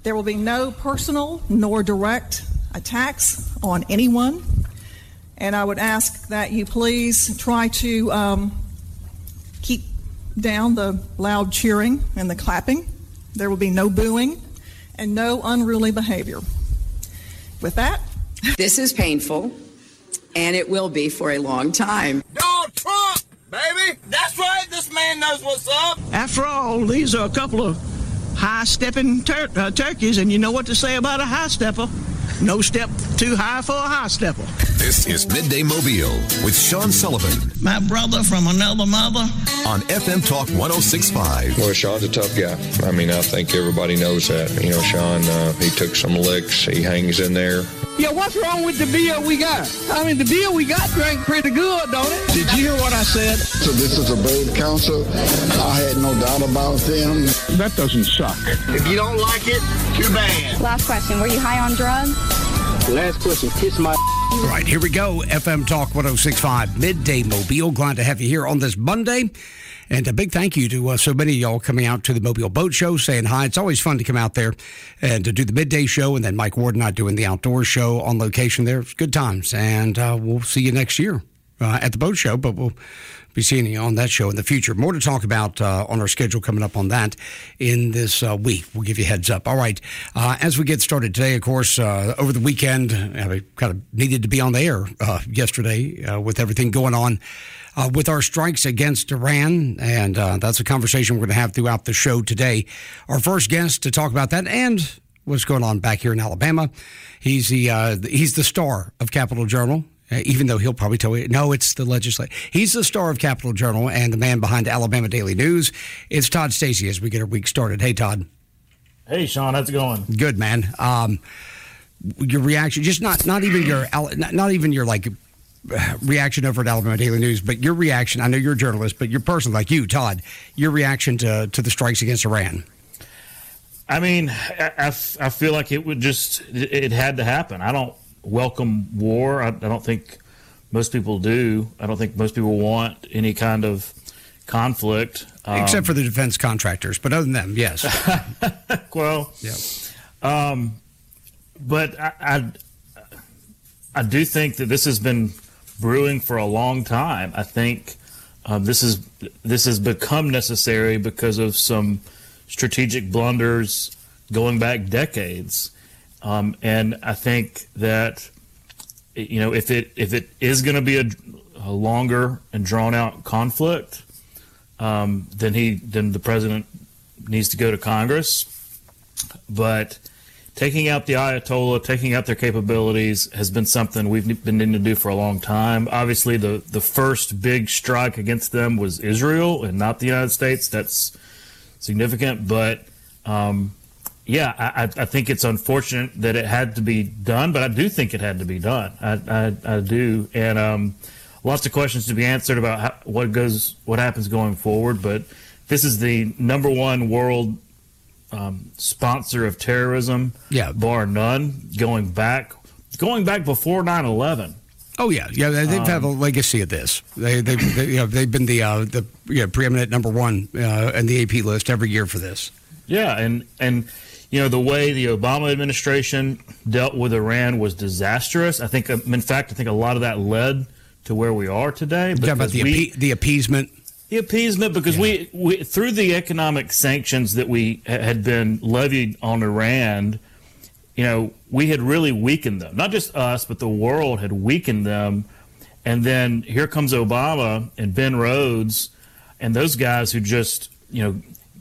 There will be no personal nor direct attacks on anyone. And I would ask that you please try to keep down the loud cheering and the clapping. There will be no booing and no unruly behavior. With that, this is painful, and it will be for a long time. Donald Trump, baby! That's right, this man knows what's up. After all, these are a couple of high-stepping turkeys, and you know what to say about a high-stepper. No step too high for a high-stepper. This is Midday Mobile with Sean Sullivan. My brother from another mother. On FM Talk 106.5. Well, Sean's a tough guy. I mean, I think everybody knows that. You know, Sean, he took some licks. He hangs in there. Yeah, what's wrong with the beer we got? I mean, the beer we got drank pretty good, don't it? Did you hear what I said? So this is a brave council. I had no doubt about them. That doesn't suck. If you don't like it, too bad. Last question. Were you high on drugs? Last question. Kiss my... All right, here we go. FM Talk 106.5 Midday Mobile. Glad to have you here on this Monday. And a big thank you to so many of y'all coming out to the Mobile Boat Show, saying hi. It's always fun to come out there and to do the midday show, and then Mike Ward and I doing the outdoor show on location there. It's good times, and we'll see you next year at the boat show, but we'll be seeing you on that show in the future. More to talk about on our schedule coming up on that in this week. We'll give you a heads up. All right, as we get started today, of course, over the weekend, we kind of needed to be on the air yesterday with everything going on with our strikes against Iran, and that's a conversation we're going to have throughout the show today. Our first guest to talk about that and what's going on back here in Alabama, he's the star of Capitol Journal. Even though he'll probably tell you, no, it's the legislature. He's the star of Capitol Journal and the man behind Alabama Daily News. It's Todd Stacey as we get our week started. Hey, Todd. Hey, Sean. How's it going? Good, man. Your reaction, just not even your like reaction over at Alabama Daily News, but your reaction. I know you're a journalist, but your person like you, Todd, your reaction to the strikes against Iran. I mean, I feel like it had to happen. I don't welcome war. I don't think most people do. I don't think most people want any kind of conflict. Except for the defense contractors. But other than them, yes. Well, yeah. But I do think that this has been brewing for a long time. I think this has become necessary because of some strategic blunders going back decades. And I think that, you know, if it is going to be a longer and drawn out conflict, then the president needs to go to Congress. But taking out the Ayatollah, taking out their capabilities has been something we've been needing to do for a long time. Obviously, the first big strike against them was Israel and not the United States. That's significant, but yeah, I think it's unfortunate that it had to be done, but I do think it had to be done. I do, and lots of questions to be answered about what happens going forward. But this is the number one world sponsor of terrorism, bar none, going back before 9/11. Oh yeah. They've had a legacy of this. They've been the preeminent number one in the AP list every year for this. Yeah, and you know, the way the Obama administration dealt with Iran was disastrous. I think, in fact, a lot of that led to where we are today. You're talking about the appeasement. The appeasement, because we through the economic sanctions that we had been levied on Iran, you know, we had really weakened them. Not just us, but the world had weakened them. And then here comes Obama and Ben Rhodes and those guys who just, you know,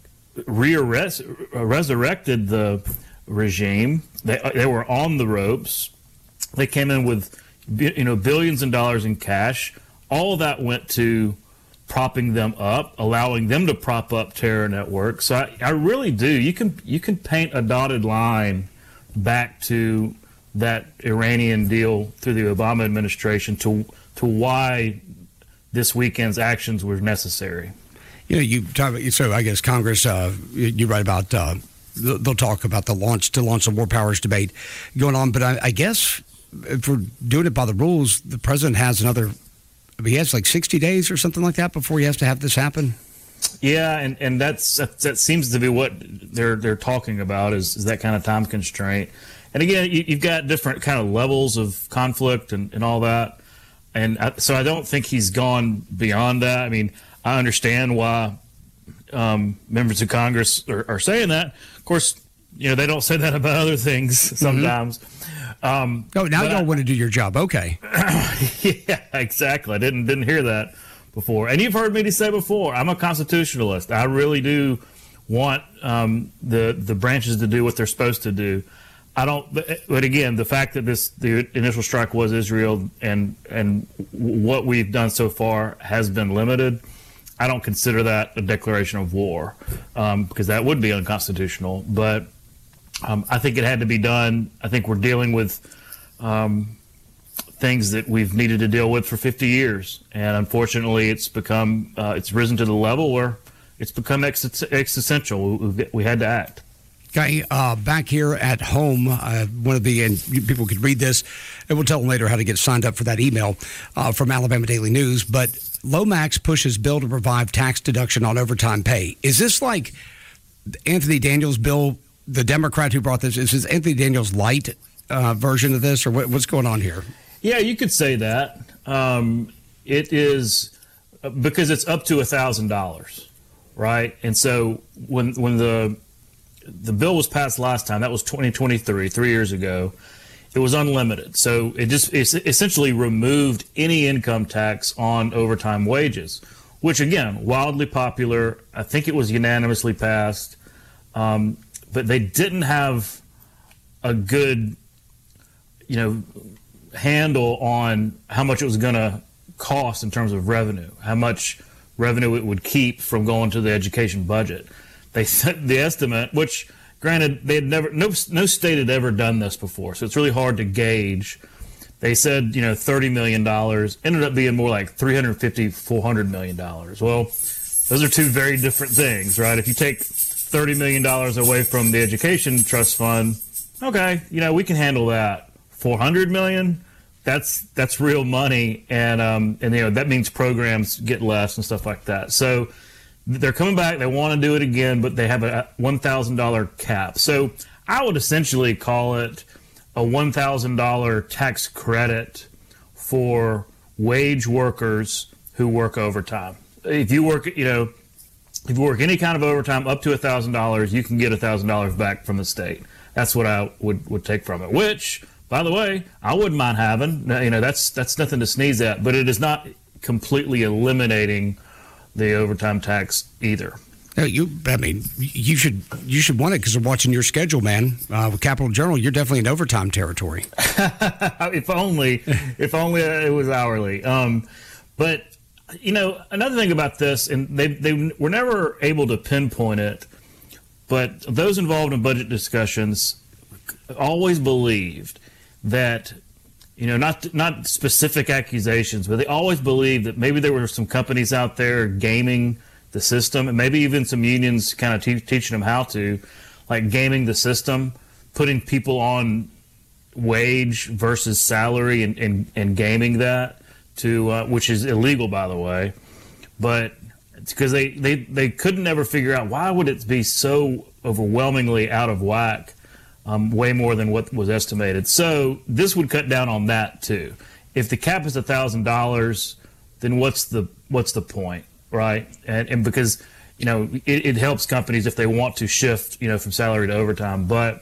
resurrected the regime. They were on the ropes. They came in with, you know, billions of dollars in cash. All of that went to propping them up, allowing them to prop up terror networks. So I really do. You can paint a dotted line back to that Iranian deal through the Obama administration to why this weekend's actions were necessary. You know, you talk about, so I guess Congress, you write about, they'll talk about to launch the war powers debate going on. But I guess if we're doing it by the rules, the president has he has like 60 days or something like that before he has to have this happen. Yeah, and that seems to be what they're talking about is that kind of time constraint. And again, you've got different kind of levels of conflict and all that. And so I don't think he's gone beyond that. I mean, I understand why members of Congress are saying that. Of course, they don't say that about other things sometimes. Now y'all want to do your job. Okay. Yeah, exactly. I didn't hear that before. And you've heard me say before, I'm a constitutionalist. I really do want the branches to do what they're supposed to do. But again, the fact that the initial strike was Israel and what we've done so far has been limited, I don't consider that a declaration of war, because that would be unconstitutional. But I think it had to be done. I think we're dealing with things that we've needed to deal with for 50 years. And unfortunately, it's risen to the level where it's become existential. We had to act. Okay, back here at home, and people could read this, and we'll tell them later how to get signed up for that email from Alabama Daily News. But Lomax pushes bill to provide tax deduction on overtime pay. Is this like Anthony Daniels' bill, the Democrat who brought this? Is this Anthony Daniels' light version of this, or what's going on here? Yeah, you could say that. It is because it's up to $1,000, right? And so when the bill was passed last time, that was 2023, 3 years ago, it was unlimited. So it essentially removed any income tax on overtime wages, which, again, wildly popular. I think it was unanimously passed. But they didn't have a good, handle on how much it was going to cost in terms of revenue, how much revenue it would keep from going to the education budget. They set the estimate, which, granted, they had no state had ever done this before, so it's really hard to gauge. They said, $30 million, ended up being more like $350, $400 million. Well, those are two very different things, right? If you take $30 million away from the education trust fund, okay, we can handle that. $400 million, that's real money, and that means programs get less and stuff like that. So they're coming back. They want to do it again, but they have a $1,000 cap. So I would essentially call it a $1,000 tax credit for wage workers who work overtime. If you work, if you work any kind of overtime up to $1,000, you can get $1,000 back from the state. That's what I would take from it. Which, by the way, I wouldn't mind having. That's nothing to sneeze at. But it is not completely eliminating the overtime tax either. You should want it because they're watching your schedule, man. With Capital Journal, you're definitely in overtime territory. If only it was hourly. But another thing about this, and they were never able to pinpoint it, but those involved in budget discussions always believed that, not specific accusations, but they always believed that maybe there were some companies out there gaming the system, and maybe even some unions kind of teaching them how to, like gaming the system, putting people on wage versus salary and gaming that to which is illegal, by the way. But it's because they couldn't ever figure out why would it be so overwhelmingly out of whack, way more than what was estimated. So this would cut down on that too. If the cap is $1,000, then what's the point, right? And because it helps companies if they want to shift from salary to overtime, but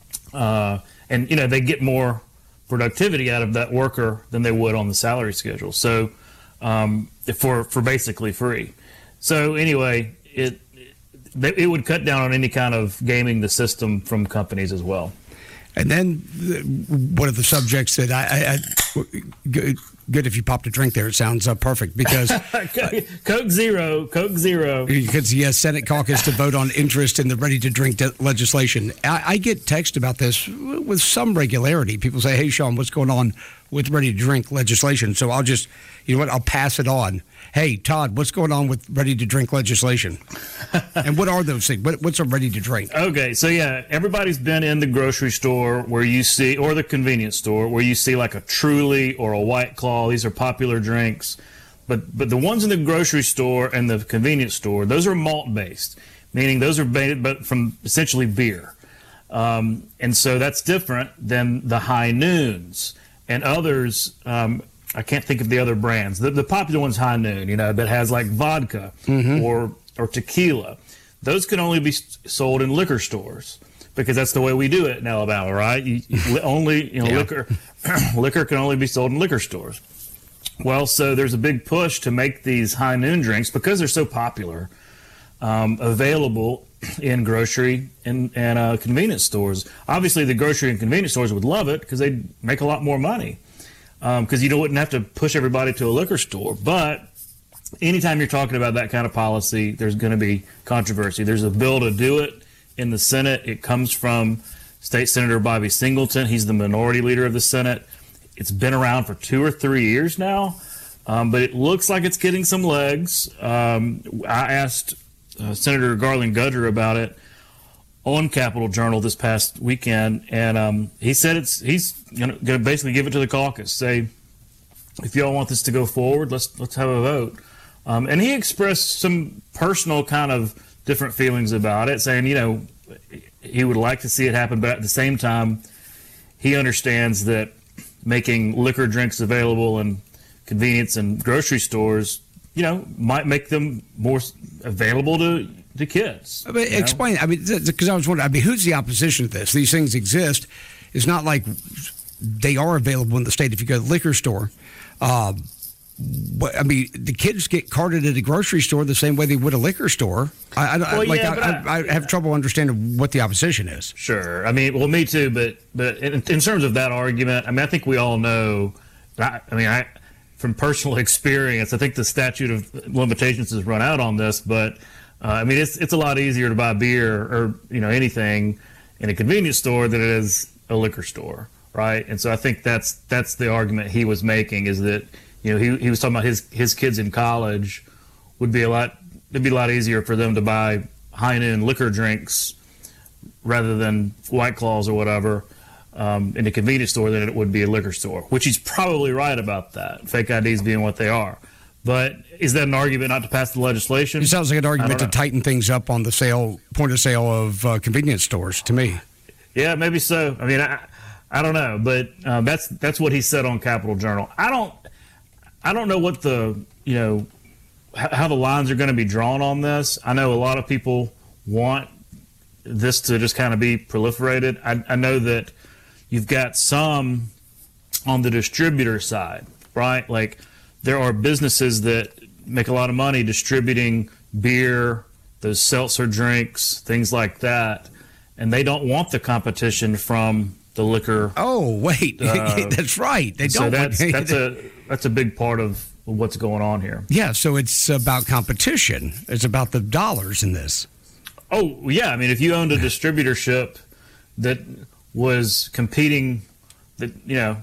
they get more productivity out of that worker than they would on the salary schedule. So for basically free. So anyway, it would cut down on any kind of gaming the system from companies as well. And then one of the subjects that I good if you popped a drink there. It sounds perfect because Coke Zero. Because the Senate caucus to vote on interest in the ready-to-drink legislation. I get text about this with some regularity. People say, "Hey, Sean, what's going on with ready-to-drink legislation?" So I'll just, I'll pass it on. Hey, Todd, what's going on with ready-to-drink legislation? And what are those things? What's a ready-to-drink? Okay, so everybody's been in the grocery store where you see, or the convenience store, where you see like a Truly or a White Claw. These are popular drinks. But the ones in the grocery store and the convenience store, those are malt based, meaning those are made but from essentially beer. And so that's different than the High Noons and others. I can't think of the other brands. The popular one's High Noon, that has like vodka or tequila. Those can only be sold in liquor stores because that's the way we do it in Alabama, right? Liquor can only be sold in liquor stores. Well, so there's a big push to make these High Noon drinks because they're so popular, available in grocery and convenience stores. Obviously, the grocery and convenience stores would love it because they make a lot more money because you wouldn't have to push everybody to a liquor store. But anytime you're talking about that kind of policy, there's going to be controversy. There's a bill to do it in the Senate. It comes from State Senator Bobby Singleton. He's the minority leader of the Senate. It's been around for 2 or 3 years now, but it looks like it's getting some legs. I asked Senator Garland Gudger about it on Capitol Journal this past weekend, and he said he's going to basically give it to the caucus. Say, if y'all want this to go forward, let's have a vote. And he expressed some personal kind of different feelings about it, saying he would like to see it happen, but at the same time, he understands that making liquor drinks available in convenience and grocery stores, might make them more available to kids. Explain. Because I was wondering, who's the opposition to this? These things exist. It's not like they are available in the state if you go to the liquor store. The kids get carded at a grocery store the same way they would a liquor store. I have trouble understanding what the opposition is. Sure. Me too. But in terms of that argument, I think we all know. From personal experience, I think the statute of limitations has run out on this. But it's a lot easier to buy beer or anything in a convenience store than it is a liquor store, right? And so I think that's the argument he was making, is that he was talking about his kids in college it'd be a lot easier for them to buy High Noon liquor drinks rather than White Claws or whatever in a convenience store than it would be a liquor store, which he's probably right about that, fake IDs being what they are. But is that an argument not to pass the legislation? It sounds like an argument to tighten things up on the point of sale of convenience stores to me. Yeah, maybe so. I don't know, but that's what he said on Capitol Journal. I don't know what how the lines are going to be drawn on this. I know a lot of people want this to just kind of be proliferated. I know that you've got some on the distributor side, right? Like there are businesses that make a lot of money distributing beer, those seltzer drinks, things like that, and they don't want the competition from the liquor. Oh, wait, that's right. They don't. So that's a big part of what's going on here. Yeah, so it's about competition. It's about the dollars in this. Oh, yeah. If you owned a distributorship that was competing, that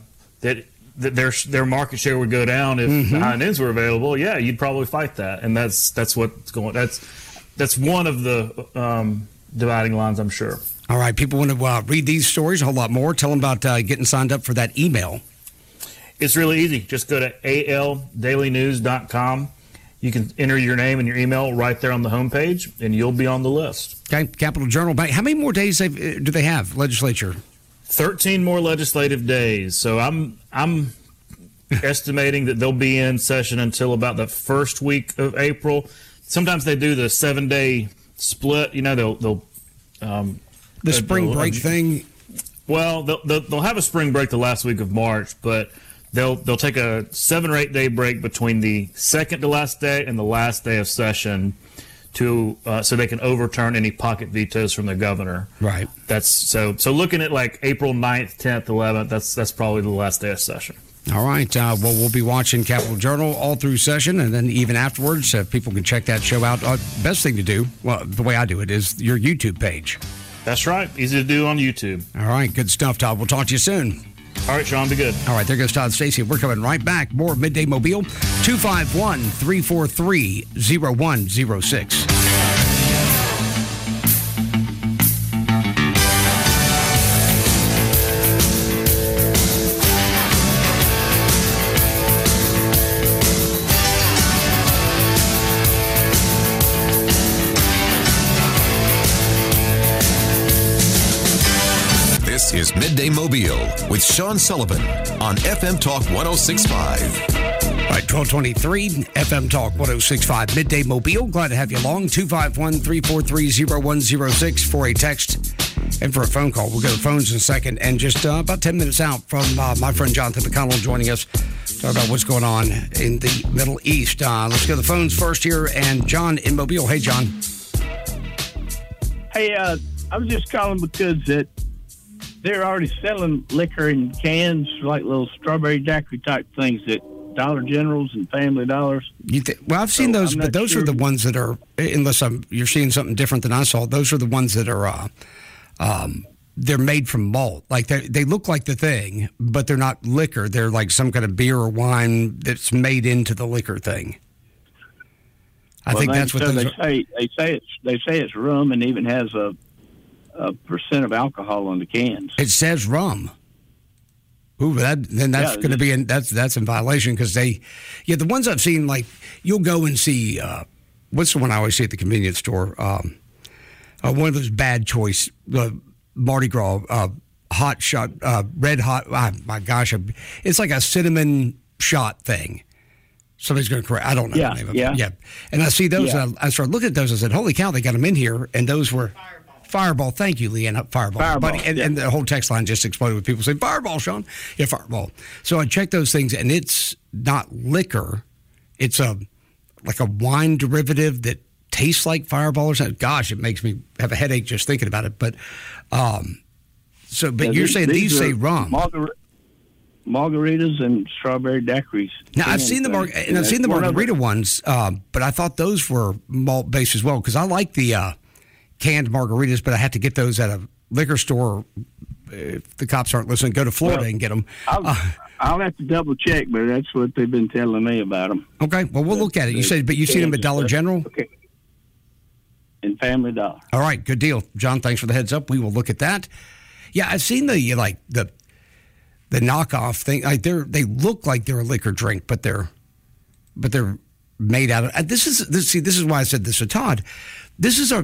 their market share would go down if the High Noons were available, yeah, you'd probably fight that. And that's what's going. That's one of the dividing lines, I'm sure. All right, people want to read these stories, a whole lot more. Tell them about getting signed up for that email. It's really easy. Just go to aldailynews.com. You can enter your name and your email right there on the homepage, and you'll be on the list. Okay, Capitol Journal. How many more days do they have, legislature? 13 more legislative days. So I'm estimating that they'll be in session until about the first week of April. Sometimes they do the 7-day split. They'll the spring break thing. Well, they'll have a spring break the last week of March, but they'll take a 7 or 8 day break between the second to last day and the last day of session so they can overturn any pocket vetoes from the governor. Right. That's so looking at like April 9th, 10th, 11th, that's probably the last day of session. All right. We'll be watching Capitol Journal all through session, and then even afterwards, people can check that show out. Best thing to do, well, the way I do it, is your YouTube page. That's right. Easy to do on YouTube. All right. Good stuff, Todd. We'll talk to you soon. All right, Sean. Be good. All right. There goes Todd Stacy. We're coming right back. More Midday Mobile, 251-343-0106. This is Midday Mobile with Sean Sullivan on FM Talk 106.5. All right, 1223, FM Talk 106.5, Midday Mobile. Glad to have you along. 251-343-0106 for a text and for a phone call. We'll go to phones in a second. And just about 10 minutes out from my friend Jonathan McConnell joining us, talk about what's going on in the Middle East. Let's go to the phones first here. And John in Mobile. Hey, John. Hey, I was just calling because they're already selling liquor in cans, like little strawberry daiquiri type things at Dollar Generals and Family Dollars. Well, I've seen those, but those are the ones that are, unless you're seeing something different than I saw, those are the ones that are, they're made from malt. Like they look like the thing, but they're not liquor. They're like some kind of beer or wine that's made into the liquor thing. I think that's what those they say. They say it's rum and even has a percent of alcohol on the cans. It says rum. Ooh, that's going to be that's in violation because the ones I've seen, like you'll go and see what's the one I always see at the convenience store, one of those bad choice Mardi Gras hot shot red hot. Oh, my gosh, it's like a cinnamon shot thing. Somebody's going to correct. I don't know the name of it. Yeah, and I see those. And I started looking at those. I said, "Holy cow, they got them in here!" And those were. Fireball. Thank you, Leanne. Fireball. Buddy, and the whole text line just exploded with people saying, Fireball, Sean. Yeah, Fireball. So I checked those things, and it's not liquor. It's like a wine derivative that tastes like Fireball or something. Gosh, it makes me have a headache just thinking about it. But you're saying these say rum. Margaritas and strawberry daiquiris. Now, I've seen the margarita ones, but I thought those were malt-based as well because I like the canned margaritas, but I had to get those at a liquor store. If the cops aren't listening, go to Florida and get them. I'll have to double check, but that's what they've been telling me about them. Okay, well, we'll look at it. You said, but you've seen them at Dollar General? Okay. And Family Dollar. All right, good deal. John, thanks for the heads up. We will look at that. Yeah, I've seen the knockoff thing. Like they look like they're a liquor drink, but they're made out of. This is why I said this to Todd. This is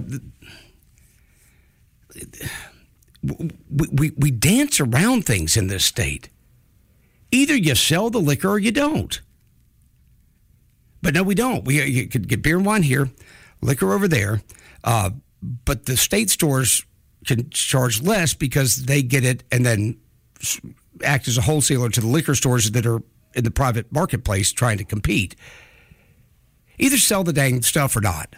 we dance around things in this state. Either you sell the liquor or you don't. But no, we don't. You could get beer and wine here, liquor over there, but the state stores can charge less because they get it and then act as a wholesaler to the liquor stores that are in the private marketplace trying to compete. Either sell the dang stuff or not.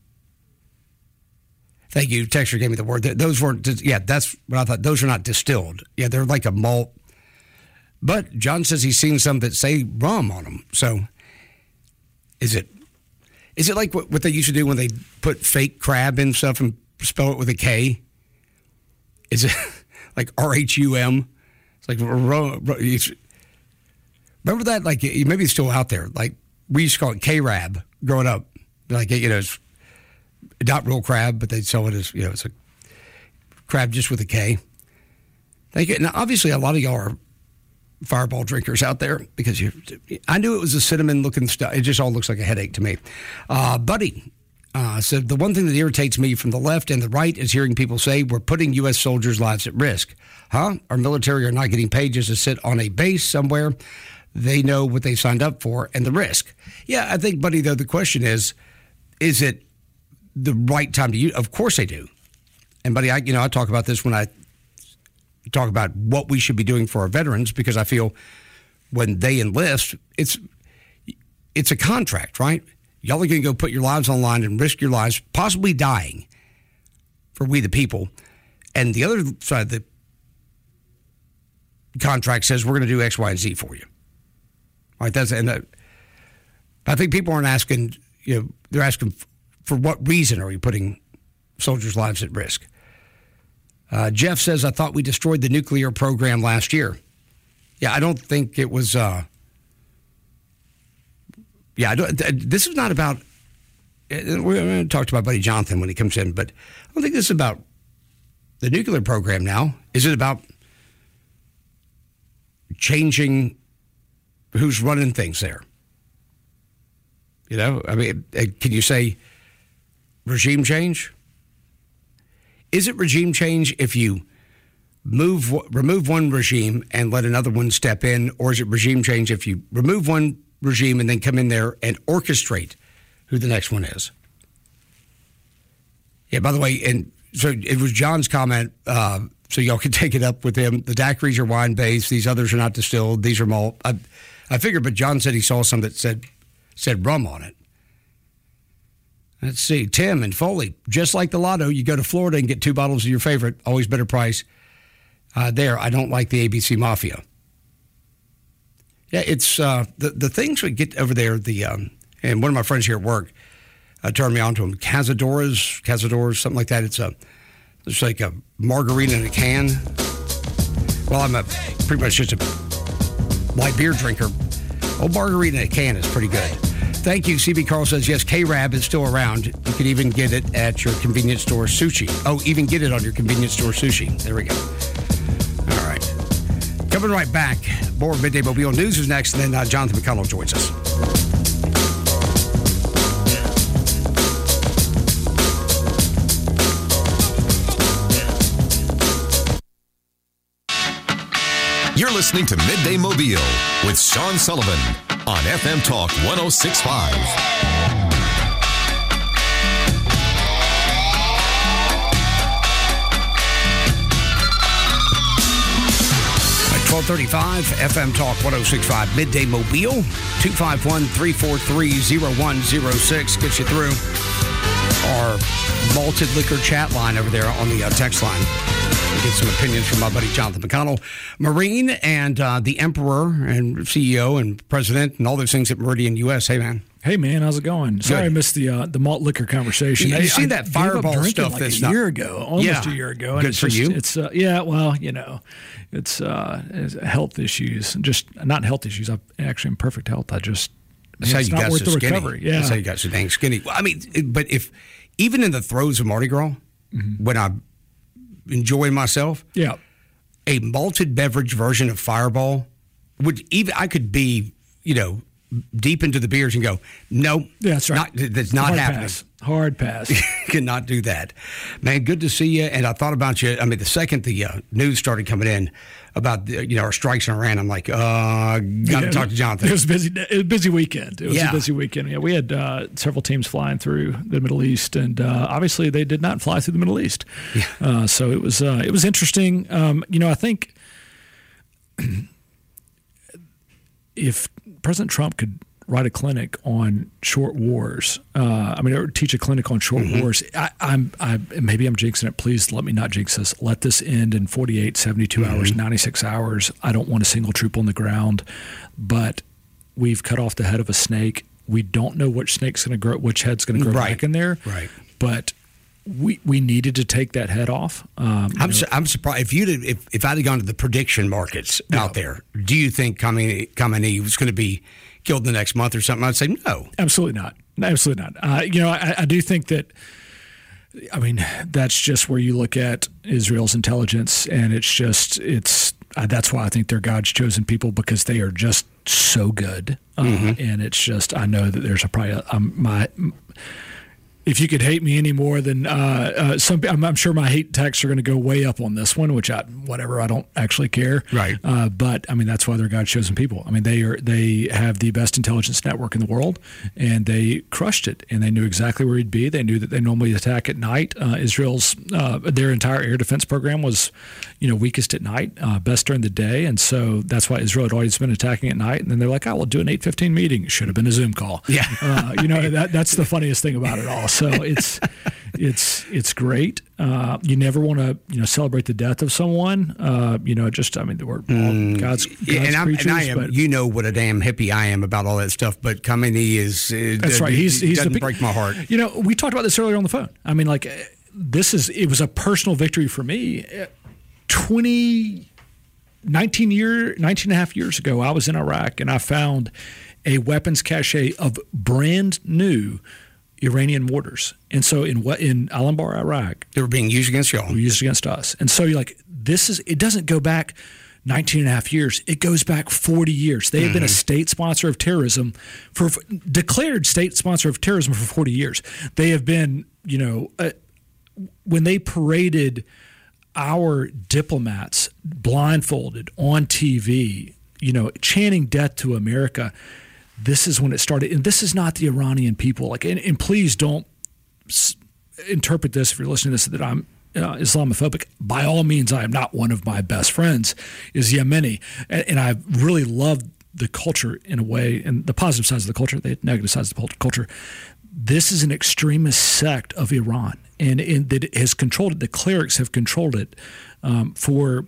Thank you. Texture gave me the word. Those weren't, that's what I thought. Those are not distilled. Yeah, they're like a malt. But John says he's seen some that say rum on them. So is it like what they used to do when they put fake crab in stuff and spell it with a K? Is it like RHUM? It's like, remember that? Like, maybe it's still out there. Like, we used to call it K-Rab growing up. Like, it's not real crab, but they'd sell it as, it's a crab just with a K. Thank you. Now, obviously, a lot of y'all are Fireball drinkers out there because I knew it was a cinnamon-looking stuff. It just all looks like a headache to me. Buddy said, the one thing that irritates me from the left and the right is hearing people say we're putting U.S. soldiers' lives at risk. Huh? Our military are not getting paid just to sit on a base somewhere. They know what they signed up for and the risk. Yeah, I think, Buddy, though, the question is it the right time to use? Of course they do. And, Buddy, I talk about this when I talk about what we should be doing for our veterans because I feel when they enlist, it's a contract, right? Y'all are going to go put your lives on the line and risk your lives, possibly dying for we the people. And the other side of the contract says we're going to do X, Y, and Z for you. All right, I think people aren't asking, they're asking for what reason are we putting soldiers' lives at risk? Jeff says, I thought we destroyed the nuclear program last year. Yeah, I don't think it was... this is not about... We're going to talk to my buddy Jonathan when he comes in, but I don't think this is about the nuclear program now. Is it about changing who's running things there? I mean, can you say regime change? Is it regime change if you remove one regime and let another one step in, or is it regime change if you remove one regime and then come in there and orchestrate who the next one is? Yeah, by the way, and so it was John's comment, so y'all can take it up with him. The daiquiris are wine-based. These others are not distilled. These are malt. I figured, but John said he saw some that said rum on it. Let's see. Tim and Foley, just like the lotto, you go to Florida and get 2 bottles of your favorite, always better price. There, I don't like the ABC Mafia. Yeah, it's the things we get over there. And one of my friends here at work turned me on to them. Cazadores, something like that. It's like a margarita in a can. Well, I'm pretty much just a light beer drinker. Old margarita in a can is pretty good. Thank you. CB Carl says, yes, K-Rab is still around. You can even get it at your convenience store sushi. Oh, even get it on your convenience store sushi. There we go. All right. Coming right back. More Midday Mobile News is next, and then Jonathan McConnell joins us. You're listening to Midday Mobile with Sean Sullivan on FM Talk 106.5. 1235 FM Talk 106.5 Midday Mobile. 251-343-0106 gets you through our malted liquor chat line over there on the text line. Get some opinions from my buddy Jonathan McConnell, Marine, and the Emperor and CEO and President and all those things at Meridian US. Hey, man. Hey, man, how's it going? Sorry I missed the malt liquor conversation. You see that Fireball stuff like a year ago, almost a year ago. Good for you. It's well, it's health issues, just not health issues. I'm actually in perfect health. That's how you got so skinny. Recovery. Yeah. That's how you got so dang skinny. Well, I mean, but even in the throes of Mardi Gras, when I enjoy myself, a malted beverage version of Fireball I could be, deep into the beers and go, no, that's right. That's not happening. Hard pass. Cannot do that. Man, good to see you. And I thought about you. I mean, the second the news started coming in about our strikes in Iran, I'm like, got to talk to Jonathan. It was a busy weekend. It was a busy weekend. Yeah, we had several teams flying through the Middle East, and obviously they did not fly through the Middle East. Yeah. So it was interesting. I think if President Trump could write a clinic on short wars, or teach a clinic on short wars, maybe I'm jinxing it. Please let me not jinx this. Let this end in 48, 72 hours, 96 hours. I don't want a single troop on the ground, but we've cut off the head of a snake. We don't know which snake's going to grow, which head's going to grow back in there. Right. But we needed to take that head off. I'm surprised if I'd have gone to the prediction markets out there. Do you think Khamenei was going to be killed the next month or something? I'd say no. Absolutely not. Absolutely not. I do think that. I mean, that's just where you look at Israel's intelligence, and that's why I think they're God's chosen people, because they are just so good. And it's just, I know that there's if you could hate me any more than I'm sure my hate texts are going to go way up on this one, which I don't actually care. Right. But I mean, that's why they're God's chosen people. I mean, they have the best intelligence network in the world, and they crushed it, and they knew exactly where he'd be. They knew that they normally attack at night. Israel's their entire air defense program was, weakest at night, best during the day, and so that's why Israel had always been attacking at night. And then they're like, "Oh, we'll do an 8:15 meeting." Should have been a Zoom call. Yeah. That's the funniest thing about it all. So it's great. You never want to celebrate the death of someone. We're God's creatures. And I am. But, you know what a damn hippie I am about all that stuff. But Khamenei is. That's right. He doesn't break my heart. We talked about this earlier on the phone. I mean, it was a personal victory for me. 19 and a half years ago, I was in Iraq, and I found a weapons cache of brand new Iranian mortars. And so in Al-Anbar, Iraq, they were being used against y'all. They were used against us. And so you're like, it doesn't go back 19 and a half years. It goes back 40 years. They have been a state sponsor of terrorism declared state sponsor of terrorism for 40 years. They have been, when they paraded our diplomats blindfolded on TV, chanting death to America. This is when it started. And this is not the Iranian people. And please don't interpret this, if you're listening to this, that I'm Islamophobic. By all means, I am not. One of my best friends is Yemeni. And I really love the culture in a way, and the positive sides of the culture, the negative sides of the culture. This is an extremist sect of Iran, and that has controlled it. The clerics have controlled it for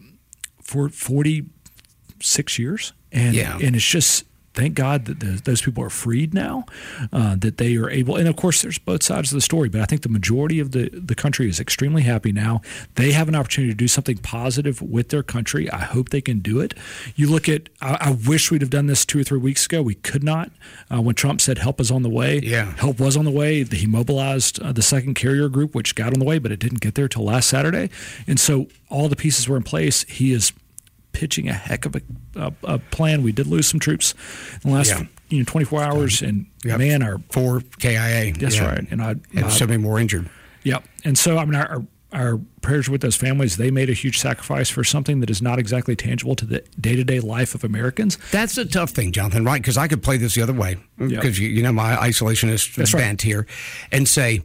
46 years, and it's just, thank God that those people are freed now, that they are able. And of course, there's both sides of the story, but I think the majority of the country is extremely happy now. They have an opportunity to do something positive with their country. I hope they can do it. You look at, I wish we'd have done this 2 or 3 weeks ago. We could not. When Trump said help is on the way, help was on the way. He mobilized the second carrier group, which got on the way, but it didn't get there till last Saturday. And so all the pieces were in place. He is pitching a heck of a plan. We did lose some troops in the last 24 hours, and man, our 4 KIA. That's right, and so many more injured. Yep, and so I mean, our prayers with those families. They made a huge sacrifice for something that is not exactly tangible to the day-to-day life of Americans. That's a tough thing, Jonathan, right? Because I could play this the other way, because you know my isolationist bent here, and say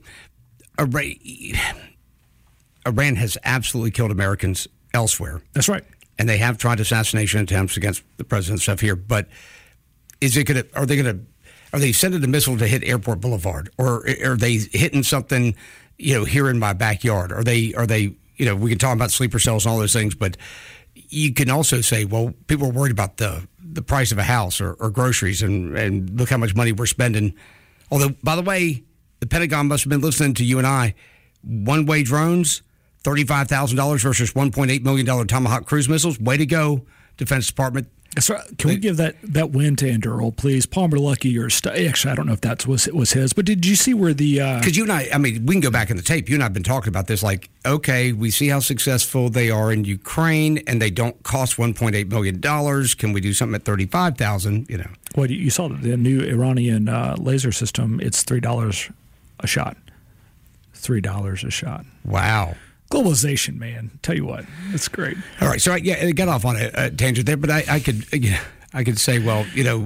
Iran has absolutely killed Americans elsewhere. That's right. And they have tried assassination attempts against the president and stuff here. But is it going to? Are they sending a missile to hit Airport Boulevard, or are they hitting something, here in my backyard? Are they? We can talk about sleeper cells and all those things, but you can also say, well, people are worried about the price of a house or groceries, and look how much money we're spending. Although, by the way, the Pentagon must have been listening to you and I. One-way drones. $35,000 versus $1.8 million Tomahawk cruise missiles. Way to go, Defense Department. That's right. Can we give that win to Anduril, please? Palmer Luckey, actually, I don't know if that was his, but did you see where the... Because you and I mean, we can go back in the tape. You and I have been talking about this, like, okay, we see how successful they are in Ukraine, and they don't cost $1.8 million. Can we do something at $35,000, Well, you saw the new Iranian laser system. It's $3 a shot. $3 a shot. Wow. Globalization, man. Tell you what, it's great. All right, so I got off on a tangent there, but I could say, well,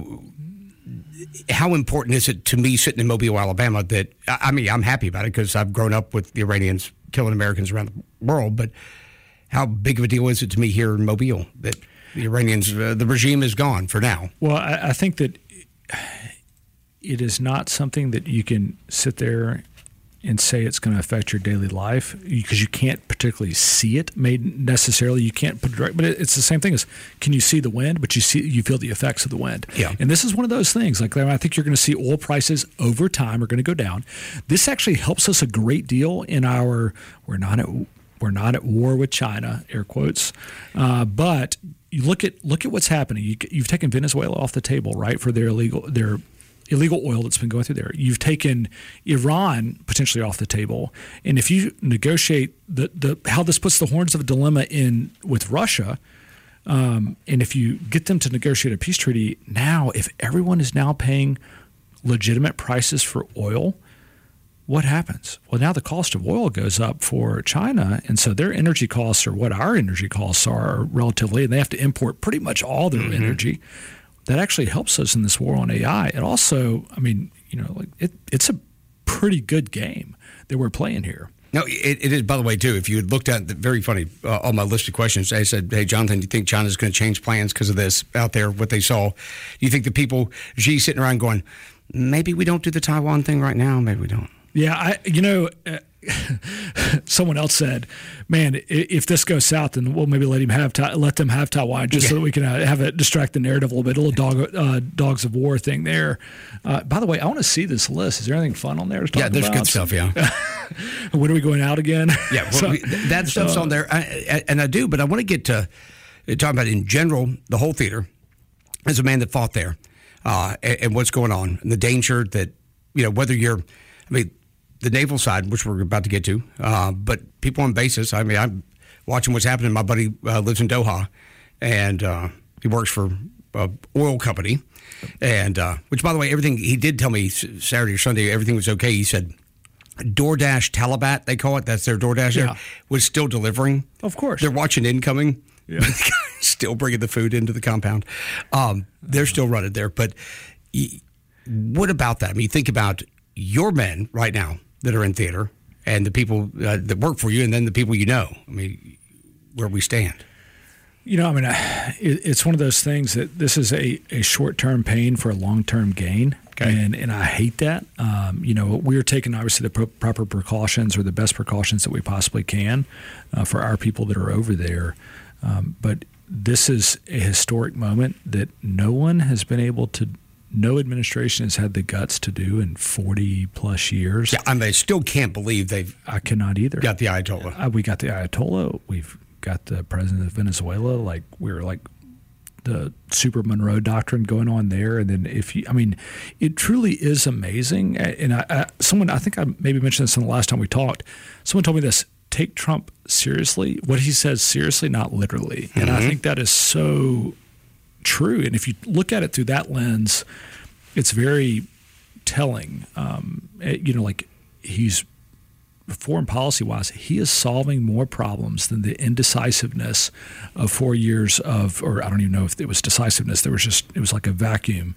how important is it to me sitting in Mobile, Alabama, that I'm happy about it because I've grown up with the Iranians killing Americans around the world, but how big of a deal is it to me here in Mobile that the Iranians, the regime is gone for now? Well, I think that it is not something that you can sit there and say it's going to affect your daily life because you can't particularly see it necessarily. You can't put it right, but it's the same thing as, can you see the wind? But you feel the effects of the wind. Yeah. And this is one of those things. Like, I think you're going to see oil prices over time are going to go down. This actually helps us a great deal in our, we're not at war with China, air quotes, but you look at what's happening. You've taken Venezuela off the table, right, for their illegal oil that's been going through there. You've taken Iran potentially off the table, and if you negotiate how this puts the horns of a dilemma in with Russia, and if you get them to negotiate a peace treaty now, if everyone is now paying legitimate prices for oil, what happens? Well, now the cost of oil goes up for China, and so their energy costs are what our energy costs are relatively, and they have to import pretty much all their energy. That actually helps us in this war on AI. It also, it's a pretty good game that we're playing here. No, it is, by the way, too. If you had looked at the very funny, on my list of questions, I said, hey, Jonathan, do you think China's going to change plans because of this out there, what they saw? Do you think the people, Xi's sitting around going, maybe we don't do the Taiwan thing right now, maybe we don't? Yeah, someone else said, man, if this goes south, then we'll maybe let them have Taiwan just so that we can have it distract the narrative a little bit. A little dogs of war thing there. By the way, I want to see this list. Is there anything fun on there to talk about? Yeah, there's good stuff, yeah. When are we going out again? Yeah, well, that stuff's on there. And I do, but I want to get to talking about in general the whole theater as a man that fought there and what's going on and the danger that, whether you're, the naval side, which we're about to get to, but people on bases. I'm watching what's happening. My buddy lives in Doha, and he works for an oil company. And which, by the way, everything he did tell me Saturday or Sunday, everything was okay. He said DoorDash Talabat, they call it. That's their DoorDash. Yeah. Was still delivering. Of course. They're watching incoming. Yeah. But the guy's still bringing the food into the compound. They're still running there. But what about that? I mean, think about your men right now that are in theater and the people that work for you and then the people you know. I mean, where we stand. You know, I mean, it's one of those things that this is a short-term pain for a long-term gain. Okay. And I hate that. You know, we're taking obviously the proper precautions or the best precautions that we possibly can for our people that are over there. But this is a historic moment that no administration has had the guts to do in 40 plus years. Yeah, I mean, I still can't believe I cannot either. Got the Ayatollah. We got the Ayatollah. We've got the president of Venezuela. Like we're like the Super Monroe Doctrine going on there. And then it truly is amazing. And I think I maybe mentioned this in the last time we talked. Someone told me this: take Trump seriously. What he says seriously, not literally. And I think that is so true. And if you look at it through that lens, it's very telling. You know, like he's foreign policy wise, he is solving more problems than the indecisiveness of 4 years of, or I don't even know if it was decisiveness. It was like a vacuum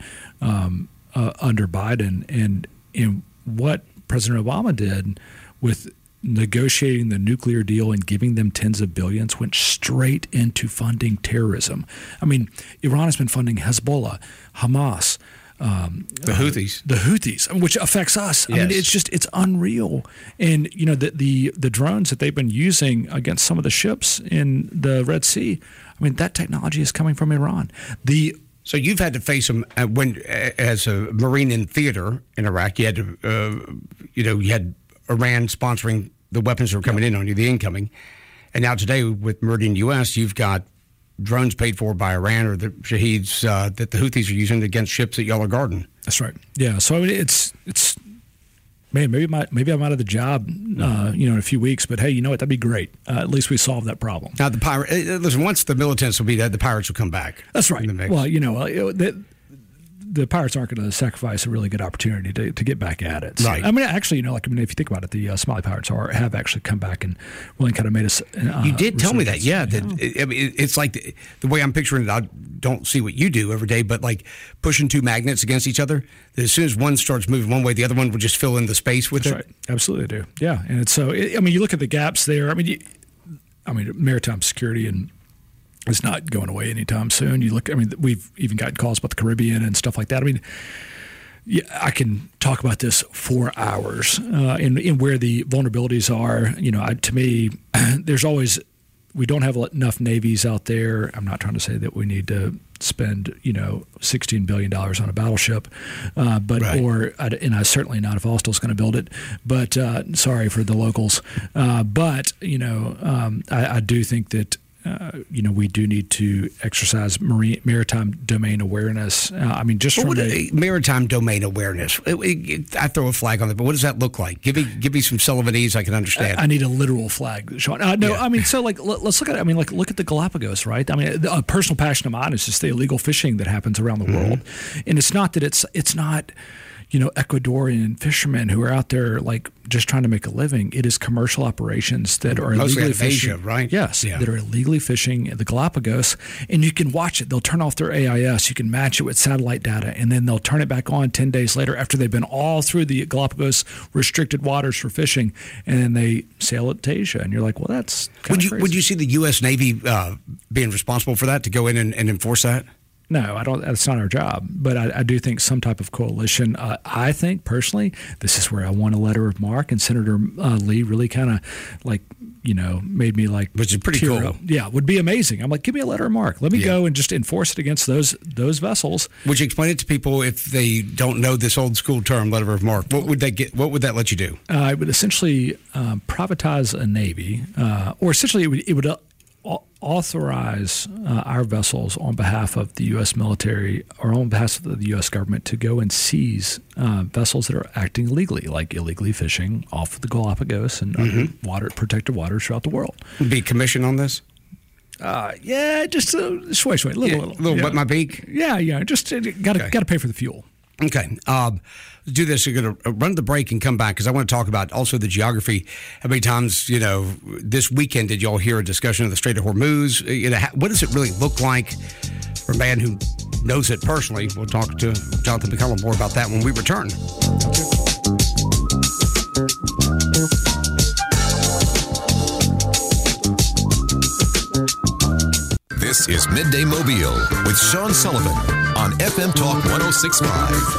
under Biden. And in what President Obama did with negotiating the nuclear deal and giving them tens of billions went straight into funding terrorism. I mean, Iran has been funding Hezbollah, Hamas, the Houthis, which affects us. Yes. I mean, it's unreal. And you know, the drones that they've been using against some of the ships in the Red Sea, I mean, that technology is coming from Iran. So you've had to face them as a Marine in theater in Iraq. You had to, you had Iran sponsoring the weapons that were coming in on you, the incoming. And now today with Meridian U.S., you've got drones paid for by Iran or the Shaheeds that the Houthis are using against ships that y'all are guarding. That's right. Yeah. So I mean, it's man, maybe I'm out of the job, in a few weeks. But hey, you know what? That'd be great. At least we solved that problem. Now listen. Once the militants will be dead, the pirates will come back. That's right. Well, the pirates aren't going to sacrifice a really good opportunity to get back at it. So, right. I mean, actually, if you think about it, the Somali pirates have actually come back and really kind of made us. You did tell me that, yeah. It's like the way I'm picturing it. I don't see what you do every day, but like pushing two magnets against each other. As soon as one starts moving one way, the other one will just fill in the space with it. That's right. Absolutely do. Yeah, and it's so. You look at the gaps there. I mean, maritime security and. It's not going away anytime soon. We've even gotten calls about the Caribbean and stuff like that. I mean, I can talk about this for hours in where the vulnerabilities are. To me, there's always we don't have enough navies out there. I'm not trying to say that we need to spend $16 billion on a battleship, right. And I certainly not if Austal's going to build it. But sorry for the locals. But I do think that. We do need to exercise maritime domain awareness. Maritime domain awareness. I throw a flag on it, but what does that look like? Give me some Sullivanese I can understand. I need a literal flag, Sean. Let's look at it. Look at the Galapagos, right? I mean, a personal passion of mine is just the illegal fishing that happens around the world, and it's not that it's not. Ecuadorian fishermen who are out there like just trying to make a living. It is commercial operations that are illegally fishing. Asia, right? Yes, that are illegally fishing the Galapagos, and you can watch it. They'll turn off their AIS. You can match it with satellite data, and then they'll turn it back on 10 days later after they've been all through the Galapagos restricted waters for fishing, and then they sail it to Asia. And you're like, well, that's crazy. Would you see the U.S. Navy being responsible for that to go in and enforce that? No, I don't. That's not our job. But I do think some type of coalition. I think personally, this is where I want a letter of marque, and Senator Lee really kind of made me like, which is pretty cool. Yeah, would be amazing. I'm like, give me a letter of marque. Let me go and just enforce it against those vessels. Would you explain it to people if they don't know this old school term, letter of marque? What would they get? What would that let you do? I would essentially privatize a navy, or essentially it would authorize our vessels on behalf of the U.S. military or on behalf of the U.S. government to go and seize vessels that are acting illegally, like illegally fishing off of the Galapagos and protected waters throughout the world. Be commissioned on this? Just wait, little. Wet my beak? Yeah, just got to pay for the fuel. Okay. Do this. You're going to run the break and come back because I want to talk about also the geography. How many times, this weekend did y'all hear a discussion of the Strait of Hormuz? What does it really look like for a man who knows it personally? We'll talk to Jonathan McCullum more about that when we return. This is Midday Mobile with Sean Sullivan on FM Talk 106.5.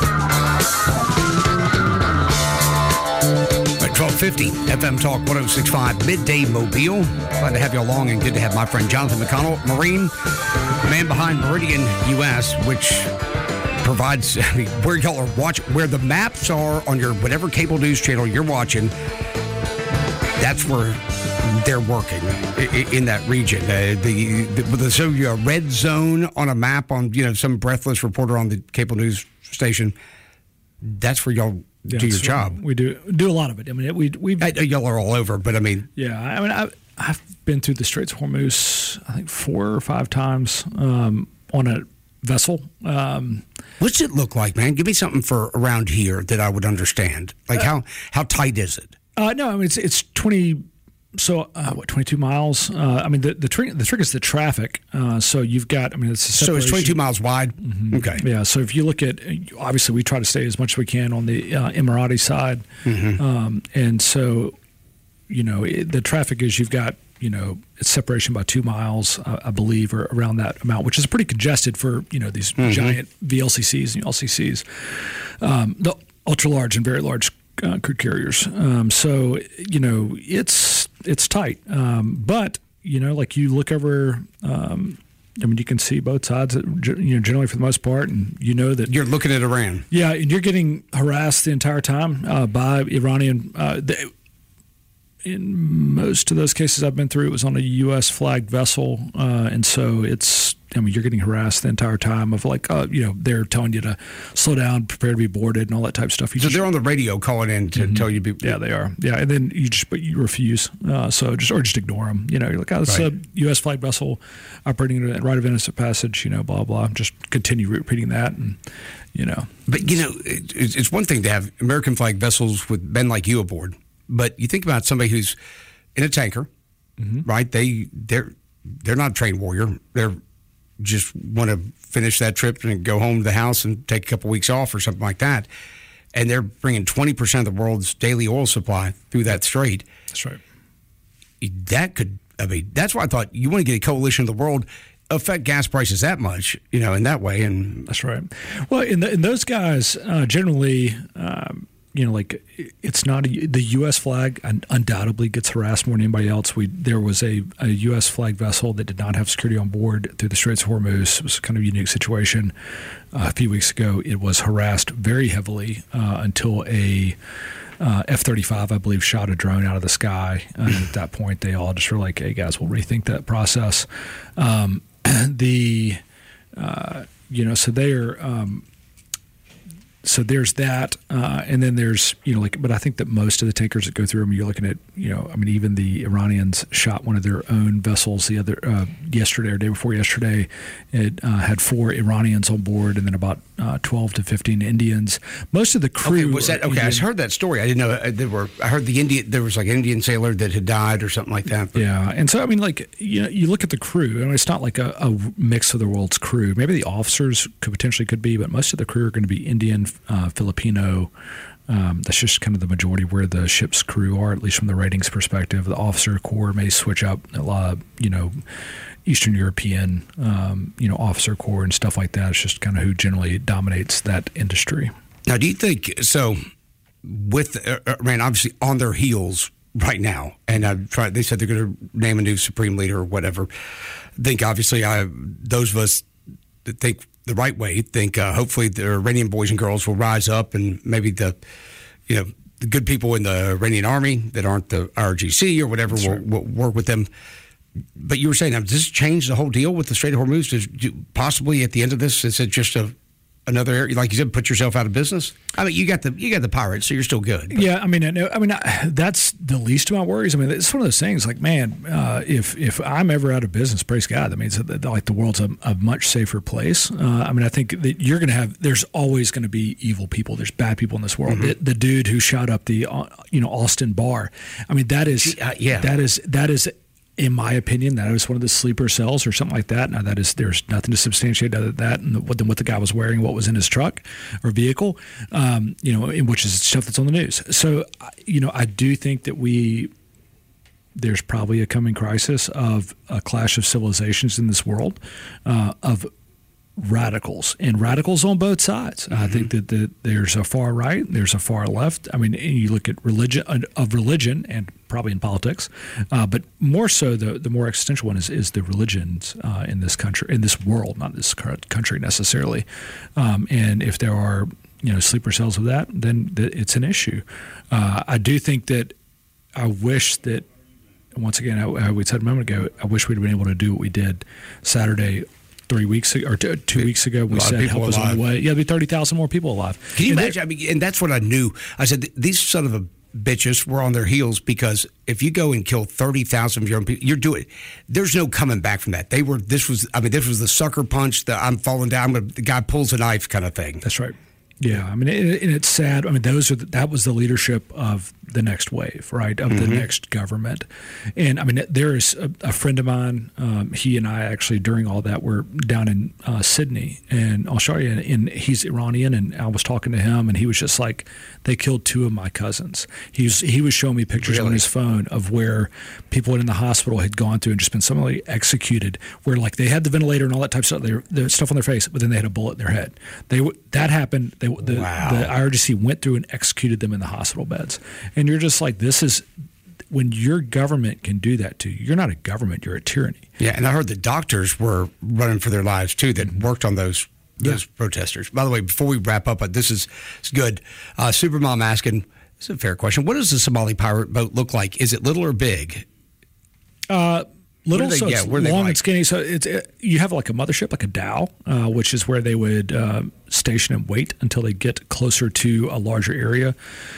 At 1250, FM Talk 106.5, Midday Mobile. Glad to have you along and good to have my friend Jonathan McConnell, Marine, the man behind Meridian US, which provides where y'all are watching, where the maps are on your whatever cable news channel you're watching. That's where they're working in that region. They'll show you a red zone on a map on some breathless reporter on the cable news station. That's where y'all do your job. We do a lot of it. I mean, y'all are all over, but I mean, yeah. I mean, I've been through the Straits of Hormuz, I think 4 or 5 times on a vessel. What's it look like, man? Give me something for around here that I would understand. Like how tight is it? No, I mean it's 20. So 22 miles. I mean the trick is the traffic. So you've got. I mean it's a separation. So it's 22 miles wide. Mm-hmm. Okay. Yeah. So if you look at, obviously we try to stay as much as we can on the Emirati side, and so the traffic is you've got it's separation by 2 miles, I believe, or around that amount, which is pretty congested for these giant VLCCs and LCCs, the ultra large and very large crude carriers. So it's tight, but like you look over. I mean, you can see both sides. Generally for the most part, and that you're looking at Iran. Yeah, and you're getting harassed the entire time by Iranian. In most of those cases I've been through, it was on a U.S. flagged vessel, and so it's. I mean, you're getting harassed the entire time of they're telling you to slow down, prepare to be boarded, and all that type of stuff. They're on the radio calling in to tell you. Yeah, they are. Yeah, and then you refuse. So just ignore them. You're like, it's a U.S. flagged vessel operating at right of innocent passage. Blah blah. Just continue repeating that, and But it's one thing to have American flagged vessels with men like you aboard, but you think about somebody who's in a tanker, right? They're not a trained warrior. They're just want to finish that trip and go home to the house and take a couple weeks off or something like that. And they're bringing 20% of the world's daily oil supply through that strait. That's right. That's why I thought you want to get a coalition of the world affect gas prices that much, in that way. And that's right. Well, in those guys, generally, it's not the U.S. flag undoubtedly gets harassed more than anybody else. There was a U.S. flag vessel that did not have security on board through the Straits of Hormuz. It was kind of a unique situation. A few weeks ago, it was harassed very heavily until a F-35, I believe, shot a drone out of the sky. And at that point, they all just were like, "Hey guys, we'll rethink that process." So they're. So there's that, and then there's but I think that most of the tankers that go through them, you're looking at even the Iranians shot one of their own vessels the other yesterday or day before yesterday. It had 4 Iranians on board, and then about 12 to 15 Indians. Most of the crew. Okay, was that okay? I heard that story. I didn't know I heard there was like an Indian sailor that had died or something like that. But. Yeah, and so I mean, you look at the crew. I mean, it's not like a mix of the world's crew. Maybe the officers could be, but most of the crew are going to be Indian. Filipino. That's just kind of the majority where the ship's crew are, at least from the ratings perspective. The officer corps may switch up a lot of, Eastern European, officer corps and stuff like that. It's just kind of who generally dominates that industry. Now, do you think so? With Iran obviously on their heels right now, and they said they're going to name a new supreme leader or whatever. I think obviously those of us that think the right way think hopefully the Iranian boys and girls will rise up, and maybe the good people in the Iranian army that aren't the IRGC or whatever will work with them. But you were saying, does this change the whole deal with the Strait of Hormuz? Possibly at the end of this, is it just a another area, like you said, put yourself out of business? I mean, you got the pirates, so you're still good. But. Yeah, I mean, that's the least of my worries. I mean, it's one of those things. Like, man, if I'm ever out of business, praise God, that means that like the world's a much safer place. I mean, I think that you're going to have. There's always going to be evil people. There's bad people in this world. Mm-hmm. The dude who shot up the Austin bar. I mean, that is that is. In my opinion, that was one of the sleeper cells or something like that. Now, there's nothing to substantiate other than that and what the guy was wearing, what was in his truck or vehicle, which is stuff that's on the news. So, I do think that there's probably a coming crisis of a clash of civilizations in this world, of radicals on both sides. Mm-hmm. I think that there's a far right, there's a far left. I mean, you look at religion and probably in politics, but more so the more existential one is the religions in this country, in this world, not this country necessarily. And if there are sleeper cells of that, then it's an issue. I do think that I wish that once again, we said a moment ago, I wish we'd been able to do what we did Saturday. 3 weeks ago, or 2 weeks ago, we said help was on the way. Yeah, there'd be 30,000 more people alive. Can you imagine? I mean, and that's what I knew. I said, these son of a bitches were on their heels, because if you go and kill 30,000 of your own people, you're doing it. There's no coming back from that. This was the sucker punch, the I'm falling down, the guy pulls a knife kind of thing. That's right. Yeah, I mean, and it's sad. I mean, that was the leadership of the next wave, right, of the next government. And I mean, there is a friend of mine. He and I actually during all that were down in Sydney, and I'll show you. And he's Iranian, and I was talking to him, and he was just like, they killed 2 of my cousins. He was showing me pictures on his phone of where people in the hospital had gone through and just been summarily executed, where like they had the ventilator and all that type of stuff, the stuff on their face, but then they had a bullet in their head. That happened. The IRGC went through and executed them in the hospital beds. And you're just like, this is when your government can do that to you. You're not a government, you're a tyranny. Yeah, and I heard the doctors were running for their lives too that worked on those protesters. By the way, before we wrap up, this is good. Supermom asking, this is a fair question. What does the Somali pirate boat look like? Is it little or big? Little, so it's long and skinny. So you have like a mothership, like a dhow, which is where they would station and wait until they get closer to a larger area.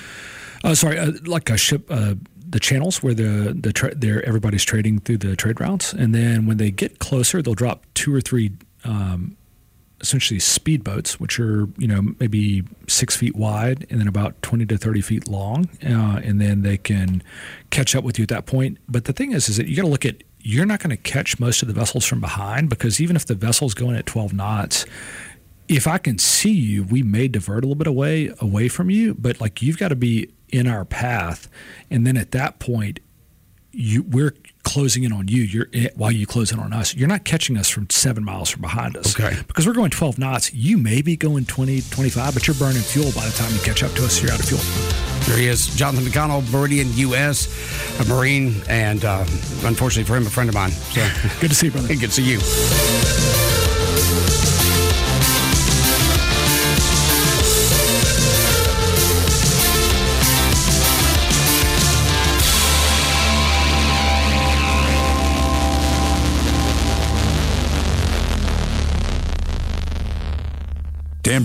Like a ship, the channels where everybody's trading through the trade routes, and then when they get closer, they'll drop 2 or 3 essentially speedboats, which are maybe 6 feet wide and then about 20 to 30 feet long, and then they can catch up with you at that point. But the thing is that you got to look at. You're not going to catch most of the vessels from behind, because even if the vessel's going at 12 knots, if I can see you, we may divert a little bit away from you, but like you've got to be in our path. And then at that point, we're closing in on you. While you close in on us, you're not catching us from 7 miles from behind us. Okay. Because we're going 12 knots. You may be going 20, 25, but you're burning fuel by the time you catch up to us. You're out of fuel. There he is, Jonathan McConnell, Meridian U.S., a Marine, and unfortunately for him, a friend of mine. So good to see you, brother. Good to see you.